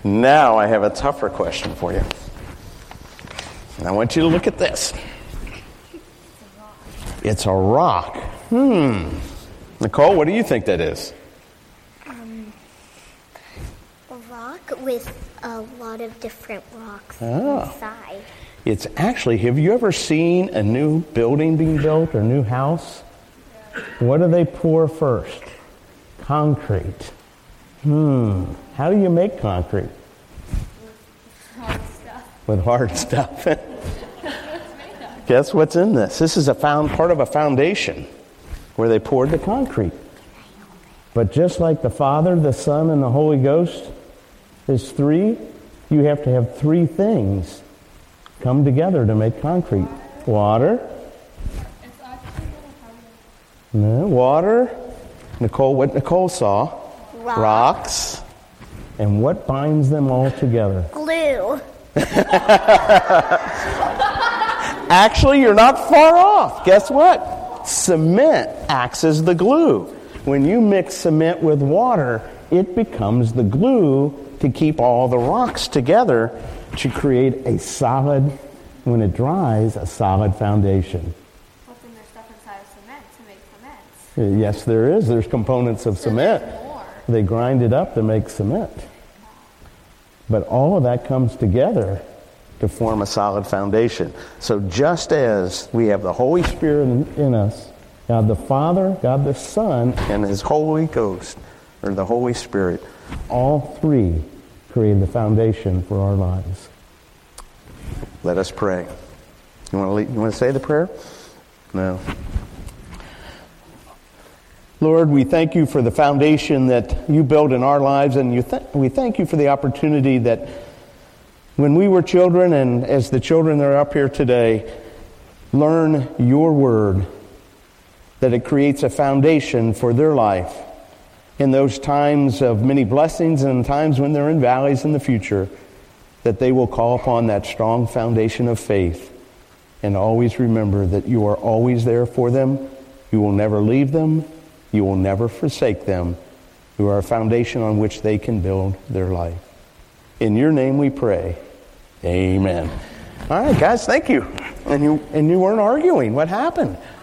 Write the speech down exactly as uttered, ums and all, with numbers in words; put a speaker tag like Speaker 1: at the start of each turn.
Speaker 1: Now I have a tougher question for you. And I want you to look at this. It's a rock. Hmm. Nicole, what do you think that is?
Speaker 2: Um, a rock with a lot of different rocks
Speaker 1: Oh.
Speaker 2: inside.
Speaker 1: It's actually, have you ever seen a new building being built or a new house? What do they pour first? Concrete. Hmm. How do you make concrete?
Speaker 3: Hard stuff.
Speaker 1: With hard stuff. Guess what's in this? This is a found part of a foundation where they poured the concrete. But just like the Father, the Son, and the Holy Ghost is three, you have to have three things come together to make concrete. Water.
Speaker 3: It's actually
Speaker 1: No, water. Nicole, what Nicole saw.
Speaker 2: Rock.
Speaker 1: Rocks. And what binds them all together?
Speaker 2: Glue.
Speaker 1: Actually, you're not far off. Guess what? Cement acts as the glue. When you mix cement with water, it becomes the glue to keep all the rocks together to create a solid, when it dries, a solid foundation.
Speaker 3: But then there's stuff inside of cement to make cement.
Speaker 1: Yes, there is. There's components of
Speaker 3: So
Speaker 1: cement.
Speaker 3: there's more.
Speaker 1: They grind it up to make cement. But all of that comes together to form a solid foundation. So just as we have the Holy Spirit in, in us, God the Father, God the Son, and His Holy Ghost, or the Holy Spirit, all three create the foundation for our lives. Let us pray. You want to lead, you want to say the prayer? No. Lord, we thank you for the foundation that you built in our lives, and you th- we thank you for the opportunity that when we were children, and as the children that are up here today, learn your word, that it creates a foundation for their life in those times of many blessings and times when they're in valleys in the future, that they will call upon that strong foundation of faith and always remember that you are always there for them. You will never leave them. You will never forsake them. You are a foundation on which they can build their life. In your name we pray. Amen. All right, guys, thank you. And you and you weren't arguing. What happened?